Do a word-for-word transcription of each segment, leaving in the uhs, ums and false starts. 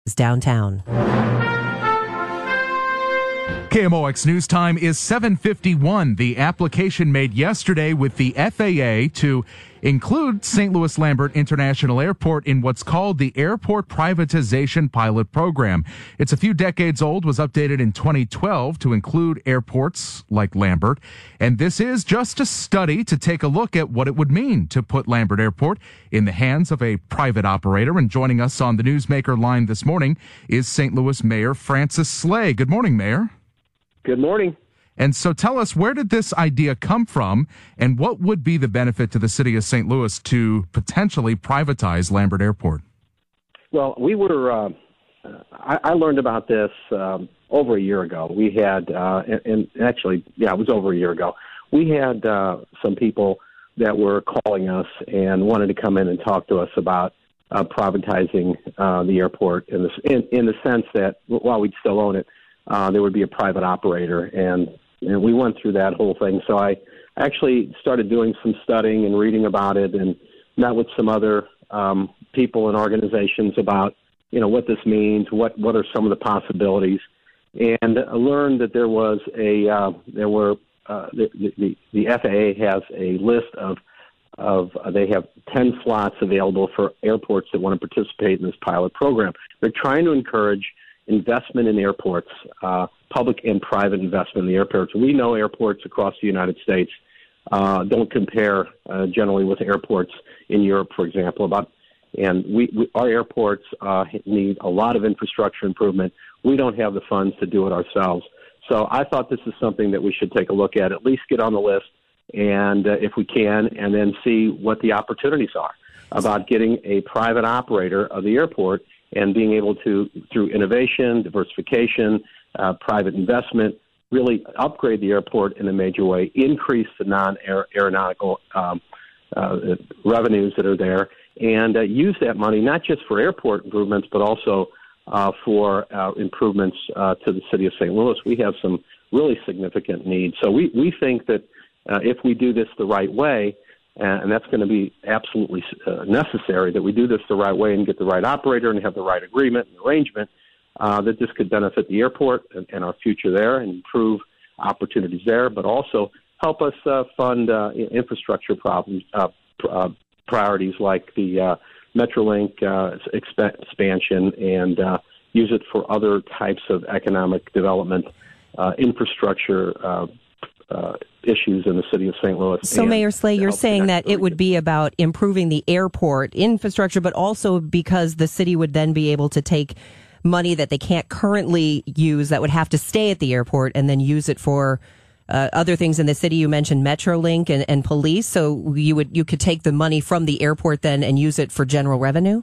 downtown. K M O X News Time is seven fifty-one. The application made yesterday with the F A A to include Saint Louis Lambert International Airport in what's called the Airport Privatization Pilot Program. It's a few decades old, was updated in twenty twelve to include airports like Lambert. And this is just a study to take a look at what it would mean to put Lambert Airport in the hands of a private operator. And joining us on the Newsmaker line this morning is Saint Louis Mayor Francis Slay. Good morning, Mayor. Good morning. And so tell us, where did this idea come from, and what would be the benefit to the city of Saint Louis to potentially privatize Lambert Airport? Well, we were, uh, I, I learned about this um, over a year ago. We had, uh, and, and actually, yeah, it was over a year ago. We had uh, some people that were calling us and wanted to come in and talk to us about uh, privatizing uh, the airport in the, in, in the sense that while we'd still own it, Uh, there would be a private operator, and, and we went through that whole thing. So I actually started doing some studying and reading about it, and met with some other um, people and organizations about, you know, what this means, what what are some of the possibilities, and I learned that there was a uh, there were uh, the, the the F A A has a list of of uh, they have ten slots available for airports that want to participate in this pilot program. They're trying to encourage investment in airports, uh, public and private investment in the airports. We know airports across the United States uh, don't compare uh, generally with airports in Europe, for example. About and we, we our airports uh, need a lot of infrastructure improvement. We don't have the funds to do it ourselves. So I thought this is something that we should take a look at, at least get on the list, and uh, if we can, and then see what the opportunities are about getting a private operator of the airport and being able to, through innovation, diversification, uh, private investment, really upgrade the airport in a major way, increase the non-aeronautical um, uh, revenues that are there, and uh, use that money not just for airport improvements, but also uh, for uh, improvements uh, to the city of Saint Louis. We have some really significant needs. So we, we think that uh, if we do this the right way, and that's going to be absolutely uh, necessary, that we do this the right way and get the right operator and have the right agreement and arrangement, uh, that this could benefit the airport and, and our future there and improve opportunities there, but also help us uh, fund uh, infrastructure problems, uh, uh, priorities like the uh, Metrolink uh, exp- expansion and uh, use it for other types of economic development, uh, infrastructure uh Uh, issues in the city of Saint Louis. So, Mayor Slay, you're saying that it would be about improving the airport infrastructure, but also because the city would then be able to take money that they can't currently use that would have to stay at the airport and then use it for uh, other things in the city. You mentioned Metrolink and, and police, so you would you could take the money from the airport then and use it for general revenue?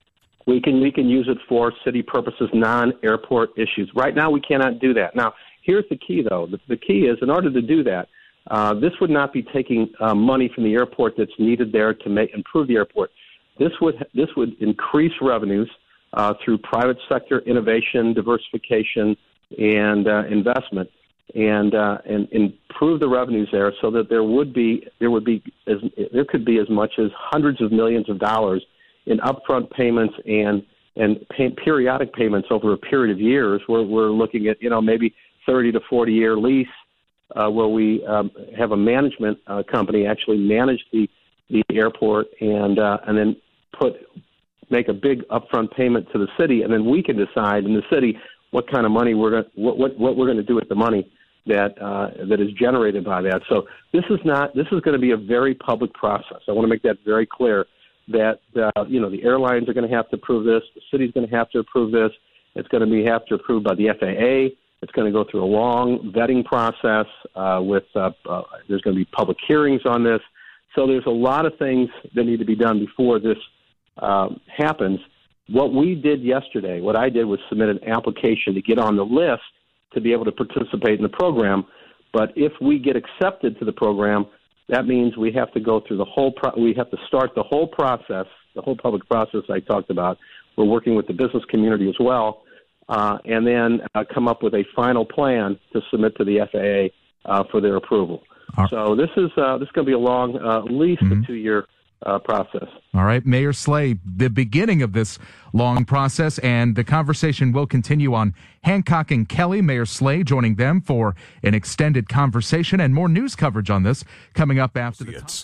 We can we can use it for city purposes, non-airport issues. Right now, we cannot do that. Now, here's the key, though. The, the key is, in order to do that, uh, this would not be taking uh, money from the airport that's needed there to make improve the airport. This would this would increase revenues uh, through private sector innovation, diversification, and uh, investment, and uh, and improve the revenues there, so that there would be there would be as, there could be as much as hundreds of millions of dollars in upfront payments and and pay, periodic payments over a period of years. Where we're looking at, you know, maybe thirty to forty year lease uh, where we um, have a management uh, company actually manage the, the airport and uh, and then put make a big upfront payment to the city, and then we can decide in the city what kind of money we're going what, what what we're going to do with the money that uh, that is generated by that. So this is not this is going to be a very public process. I want to make that very clear. That uh, you know the airlines are going to have to approve this, the city's going to have to approve this. It's going to be have to approve by the F A A. It's going to go through a long vetting process uh, with uh, uh, there's going to be public hearings on this. So there's a lot of things that need to be done before this uh, happens. What we did yesterday, what I did was submit an application to get on the list to be able to participate in the program. But if we get accepted to the program, that means we have to go through the whole pro- we have to start the whole process, the whole public process I talked about. We're working with the business community as well. Uh, and then uh, come up with a final plan to submit to the F A A uh, for their approval. Right. So this is uh, this is going to be a long, uh, at least mm-hmm. a two-year uh, process. All right, Mayor Slay, the beginning of this long process, and the conversation will continue on Hancock and Kelly. Mayor Slay joining them for an extended conversation and more news coverage on this coming up after the It's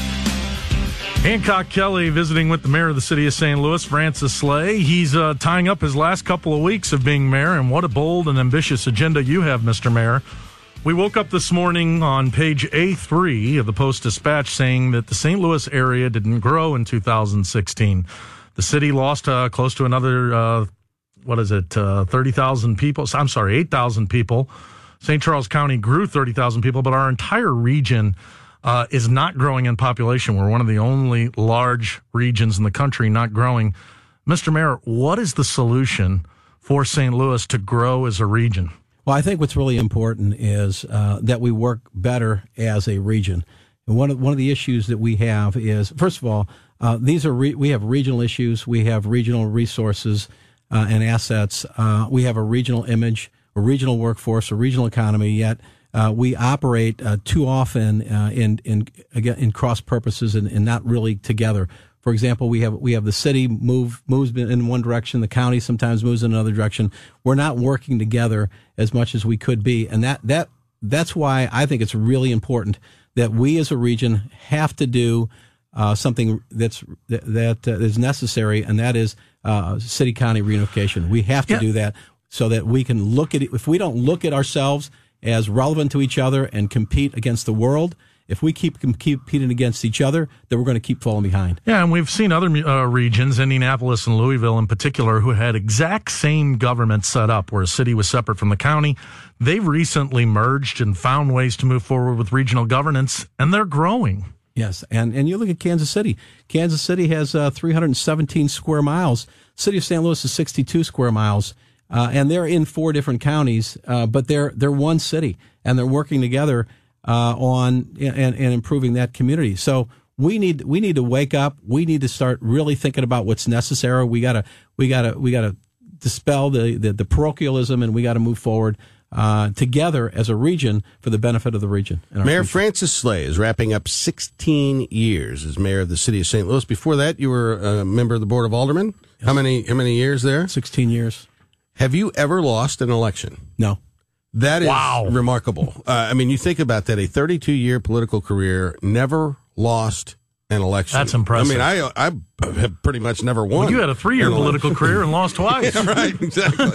Hancock Kelly visiting with the mayor of the city of Saint Louis, Francis Slay. He's uh, tying up his last couple of weeks of being mayor, and what a bold and ambitious agenda you have, Mister Mayor. We woke up this morning on page A three of the Post-Dispatch saying that the Saint Louis area didn't grow in two thousand sixteen. The city lost uh, close to another, uh, what is it, uh, thirty thousand people. I'm sorry, eight thousand people. Saint Charles County grew thirty thousand people, but our entire region uh, is not growing in population. We're one of the only large regions in the country not growing. Mister Mayor, what is the solution for Saint Louis to grow as a region? Well, I think what's really important is uh, that we work better as a region. And one of one of the issues that we have is, first of all, uh, these are re- we have regional issues, we have regional resources uh, and assets, uh, we have a regional image, a regional workforce, a regional economy. Yet uh, we operate uh, too often uh, in in again in cross purposes and, and not really together. For example, we have we have the city move moves in one direction, the county sometimes moves in another direction. We're not working together as much as we could be, and that that that's why I think it's really important that we as a region have to do uh, something that's that, that uh, is necessary, and that is uh, city county reunification. We have to yeah. do that so that we can look at it. If we don't look at ourselves as relevant to each other and compete against the world. If we keep competing against each other, then we're going to keep falling behind. Yeah, and we've seen other uh, regions, Indianapolis and Louisville in particular, who had exact same government set up where a city was separate from the county. They've recently merged and found ways to move forward with regional governance, and they're growing. Yes, and, and you look at Kansas City. Kansas City has uh, three hundred seventeen square miles. City of Saint Louis is sixty-two square miles, uh, and they're in four different counties, uh, but they're they're one city, and they're working together Uh, on and, and improving that community. So we need we need to wake up. We need to start really thinking about what's necessary. We gotta we gotta we gotta dispel the the, the parochialism, and we got to move forward uh, together as a region for the benefit of the region. Mayor future. Francis Slay is wrapping up sixteen years as mayor of the city of Saint Louis. Before that, you were a member of the Board of Aldermen. Yes. How many how many years there? Sixteen years. Have you ever lost an election? No. That is wow. remarkable. Uh, I mean, you think about that, a thirty-two-year political career, never lost an election. That's impressive. I mean, I I have pretty much never won. Well, you had a three-year political career and lost twice. Yeah, right, exactly.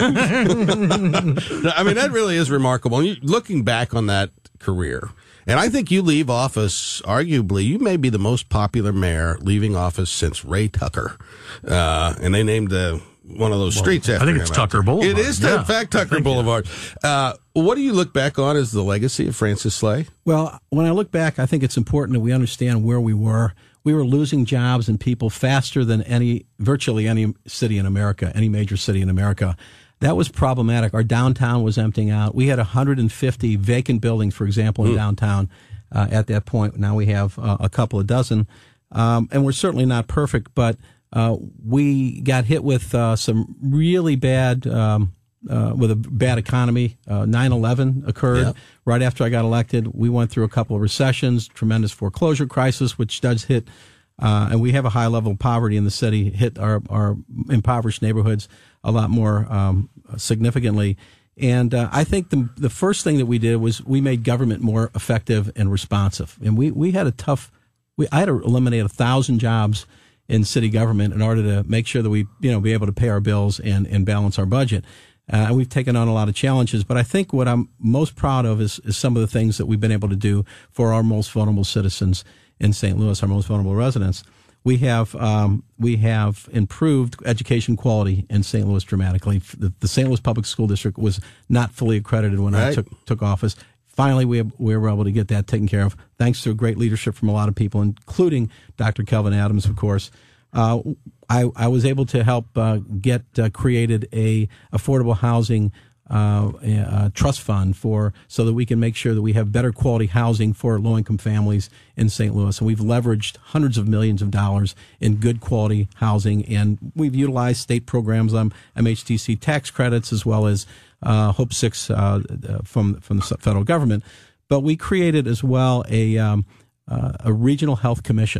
I mean, that really is remarkable. And you, looking back on that career, and I think you leave office, arguably, you may be the most popular mayor leaving office since Ray Tucker. Uh, and they named the... one of those well, streets after I think him. it's Tucker Boulevard. It is, yeah, in fact, Tucker Boulevard. Uh, what do you look back on as the legacy of Francis Slay? Well, when I look back, I think it's important that we understand where we were. We were losing jobs and people faster than any, virtually any city in America, any major city in America. That was problematic. Our downtown was emptying out. We had one hundred fifty vacant buildings, for example, in mm. downtown uh, at that point. Now we have uh, a couple of dozen. Um, and we're certainly not perfect, but Uh, we got hit with uh, some really bad, um, uh, with a bad economy. Uh, nine eleven occurred yep. right after I got elected. We went through a couple of recessions, tremendous foreclosure crisis, which does hit, uh, and we have a high level of poverty in the city, hit our, our impoverished neighborhoods a lot more um, significantly. And uh, I think the the first thing that we did was we made government more effective and responsive. And we, we had a tough, we, I had to eliminate a thousand jobs in city government in order to make sure that we, you know, be able to pay our bills and, and balance our budget. Uh, and we've taken on a lot of challenges, but I think what I'm most proud of is, is some of the things that we've been able to do for our most vulnerable citizens in Saint Louis, our most vulnerable residents. We have, um, we have improved education quality in Saint Louis dramatically. The, the Saint Louis Public School District was not fully accredited when right. I took, took office. Finally, we, have, we were able to get that taken care of, thanks to great leadership from a lot of people, including Doctor Kelvin Adams, of course. Uh, I, I was able to help uh, get uh, created a affordable housing uh, uh, trust fund for so that we can make sure that we have better quality housing for low-income families in Saint Louis. And we've leveraged hundreds of millions of dollars in good quality housing, and we've utilized state programs on M H T C tax credits as well as Uh, Hope Six uh, from from the federal government, but we created as well a um, uh, a regional health commission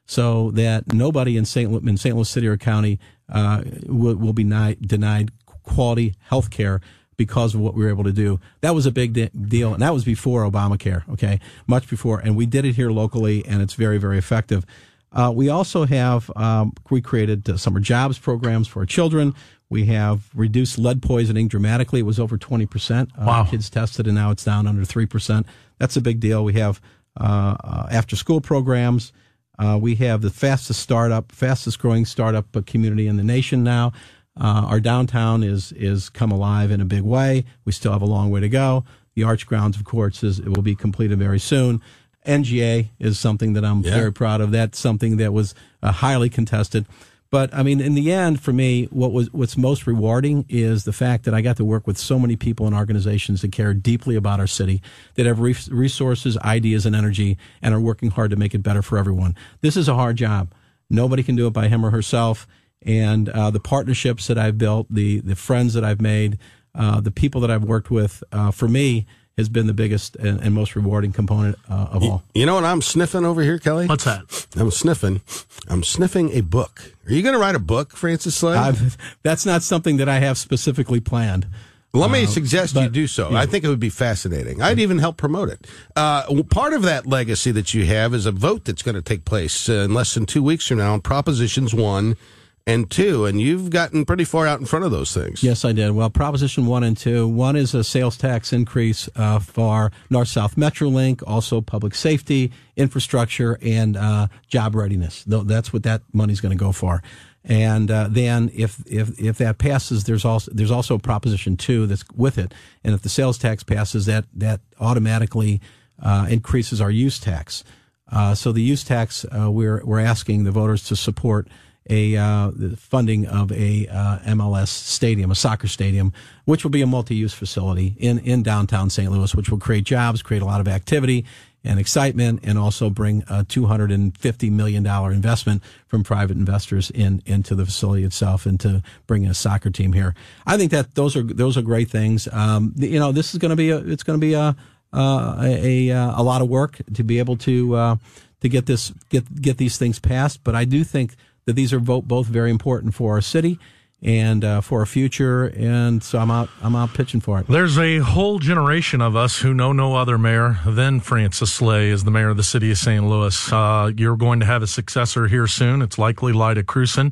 so that nobody in Saint Louis, in Saint Louis City or County uh, will, will be ni- denied quality health care because of what we were able to do. That was a big de- deal, and that was before Obamacare, okay, much before. And we did it here locally, and it's very, very effective. Uh, we also have, um, we created uh, summer jobs programs for our children. We have reduced lead poisoning dramatically. It was over twenty percent. Uh, wow. Kids tested, and now it's down under three percent. That's a big deal. We have uh, uh, after-school programs. Uh, we have the fastest startup, fastest growing startup community in the nation now. Uh, our downtown is is come alive in a big way. We still have a long way to go. The Arch Grounds, of course, is it will be completed very soon. N G A is something that I'm yeah. very proud of. That's something that was uh, highly contested. But I mean, in the end, for me, what was what's most rewarding is the fact that I got to work with so many people and organizations that care deeply about our city, that have re- resources, ideas, and energy, and are working hard to make it better for everyone. This is a hard job. Nobody can do it by him or herself. And uh, the partnerships that I've built, the the friends that I've made, uh, the people that I've worked with, uh, for me, has been the biggest and, and most rewarding component uh, of all. You know what I'm sniffing over here, Kelly? What's that? I'm sniffing. I'm sniffing a book. Are you going to write a book, Francis Slay? I've, that's not something that I have specifically planned. Let me uh, suggest but, you do so. Yeah. I think it would be fascinating. I'd even help promote it. Uh, part of that legacy that you have is a vote that's going to take place uh, in less than two weeks from now on Propositions one and two, and you've gotten pretty far out in front of those things. Yes, I did. Well, Proposition one and two. One is a sales tax increase uh, for North-South Metrolink, also public safety, infrastructure, and uh, job readiness. That's what that money's going to go for. And uh, then, if, if if that passes, there's also there's also Proposition two that's with it. And if the sales tax passes, that that automatically uh, increases our use tax. Uh, so the use tax, uh, we're we're asking the voters to support a uh, the funding of a uh, M L S stadium, a soccer stadium, which will be a multi-use facility in, in downtown Saint Louis, which will create jobs, create a lot of activity and excitement, and also bring a two hundred fifty million dollars investment from private investors in into the facility itself, and to bring in a soccer team here. I think that those are those are great things. Um, you know, this is going to be a, it's going to be a uh, a, a a lot of work to be able to uh, to get this get get these things passed, but I do think that these are both, both very important for our city and uh, for our future, and so I'm out I'm out pitching for it. There's a whole generation of us who know no other mayor than Francis Slay as the mayor of the city of Saint Louis. Uh, you're going to have a successor here soon. It's likely Lyda Krewson.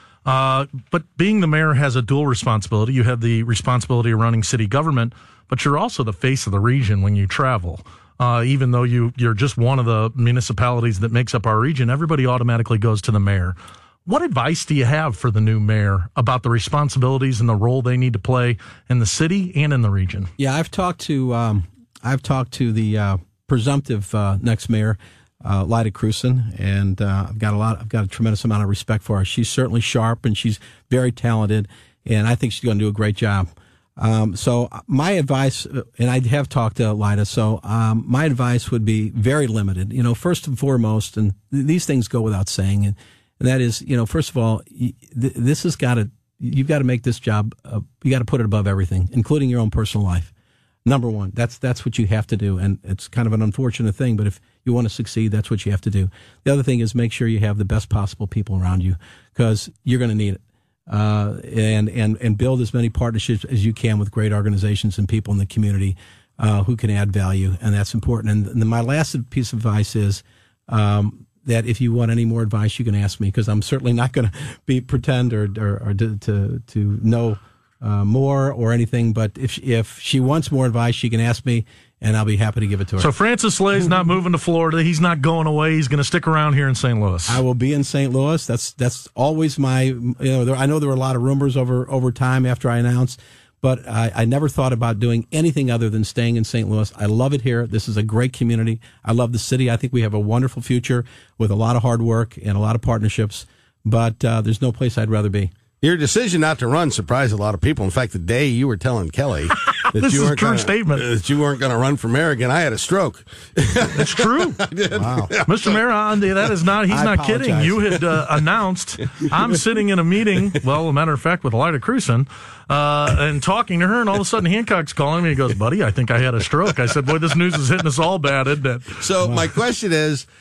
Uh, but being the mayor has a dual responsibility. You have the responsibility of running city government, but you're also the face of the region when you travel. Uh, even though you, you're just one of the municipalities that makes up our region, everybody automatically goes to the mayor. What advice do you have for the new mayor about the responsibilities and the role they need to play in the city and in the region? Yeah, I've talked to um, I've talked to the uh, presumptive uh, next mayor, uh, Lyda Krewson, and uh, I've got a lot. I've got a tremendous amount of respect for her. She's certainly sharp and she's very talented, and I think she's going to do a great job. Um, so my advice, and I have talked to Lyda, so um, my advice would be very limited. You know, first and foremost, and th- these things go without saying, and, and that is, you know, first of all, y- th- this has got to, you've got to make this job, uh, you got to put it above everything, including your own personal life. Number one, that's that's what you have to do, and it's kind of an unfortunate thing, but if you want to succeed, that's what you have to do. The other thing is make sure you have the best possible people around you, because you're going to need it. Uh, and, and, and build as many partnerships as you can with great organizations and people in the community, uh, who can add value. And that's important. And, and my last piece of advice is, um, that if you want any more advice, you can ask me, because I'm certainly not going to be pretend or, or, or to, to, to know, uh, more or anything. But if, if she wants more advice, she can ask me, and I'll be happy to give it to her. So Francis Slay's not moving to Florida. He's not going away. He's going to stick around here in Saint Louis. I will be in Saint Louis. That's that's always my, you know, there, I know there were a lot of rumors over, over time after I announced, but I, I never thought about doing anything other than staying in Saint Louis. I love it here. This is a great community. I love the city. I think we have a wonderful future with a lot of hard work and a lot of partnerships, but uh, there's no place I'd rather be. Your decision not to run surprised a lot of people. In fact, the day you were telling Kelly that this you is weren't a true gonna, statement. that you weren't going to run for mayor again, I had a stroke. It's true. I did. Wow. Mister Mayor, that is not, he's I not apologize. kidding. You had uh, announced, I'm sitting in a meeting, well, a matter of fact, with Lyda Krewson, uh, and talking to her, and all of a sudden Hancock's calling me. He goes, buddy, I think I had a stroke. I said, boy, this news is hitting us all bad, isn't it? So wow. My question is,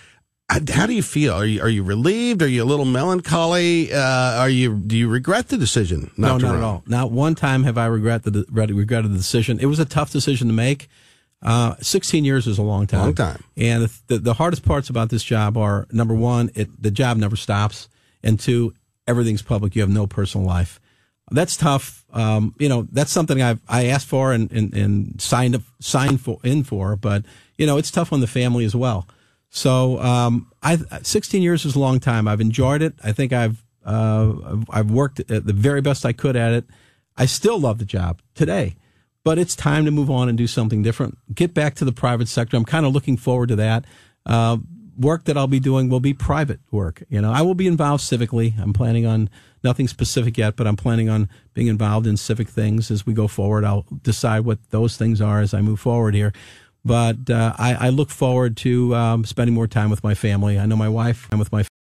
How do you feel? Are you are you relieved? Are you a little melancholy? Uh, are you do you regret the decision? Not no, to not run? at all. Not one time have I regretted the regretted the decision. It was a tough decision to make. Uh, sixteen years is a long time. Long time. And the, the hardest parts about this job are, number one, it, the job never stops, and two, everything's public. You have no personal life. That's tough. Um, you know, that's something I've I asked for and and, and signed up signed for in for, but you know, it's tough on the family as well. So, um, I sixteen years is a long time. I've enjoyed it. I think I've uh, I've worked at the very best I could at it. I still love the job today. But it's time to move on and do something different. Get back to the private sector. I'm kind of looking forward to that. Uh, work that I'll be doing will be private work. You know, I will be involved civically. I'm planning on nothing specific yet, but I'm planning on being involved in civic things as we go forward. I'll decide what those things are as I move forward here. But uh, I, I look forward to um, spending more time with my family. I know my wife. I'm with my